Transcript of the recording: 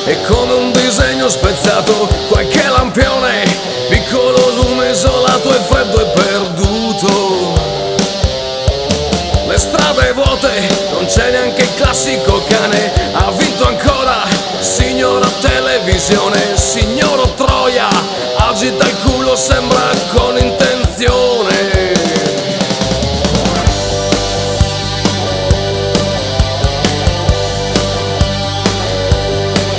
e come un disegno spezzato, qualche lampione, piccolo lume isolato e freddo e perduto. Le strade vuote, non c'è neanche il classico cane, ha vinto ancora, signora televisione, signoro Troia, agita il